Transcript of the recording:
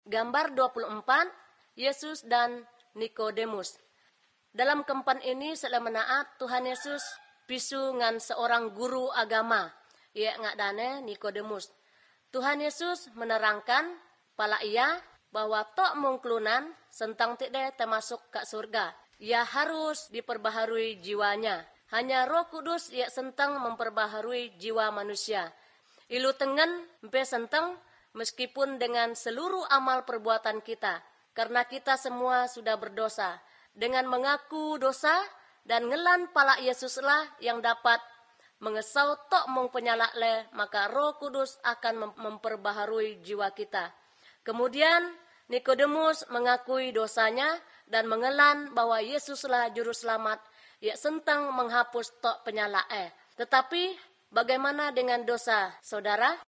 Gambar 24, Yesus dan Nikodemus. Dalam kempan ini selemenaat Tuhan Yesus pisu ngan seorang guru agama, ia ngadane Nikodemus. Tuhan Yesus menerangkan pala ia bahwa tok mungklunan sentang tidak termasuk ke surga. Ia harus diperbaharui jiwanya. Hanya Roh Kudus ia sentang memperbaharui jiwa manusia. Ilu tengen empe sentang meskipun dengan seluruh amal perbuatan kita, karena kita semua sudah berdosa. Dengan mengaku dosa dan ngelan pala Yesuslah yang dapat mengesau tok mung penyalak le, maka Roh Kudus akan memperbaharui jiwa kita. Kemudian Nikodemus mengakui dosanya dan mengelan bahwa Yesuslah juru selamat, ia sentang menghapus tok penyalak. Tetapi bagaimana dengan dosa saudara?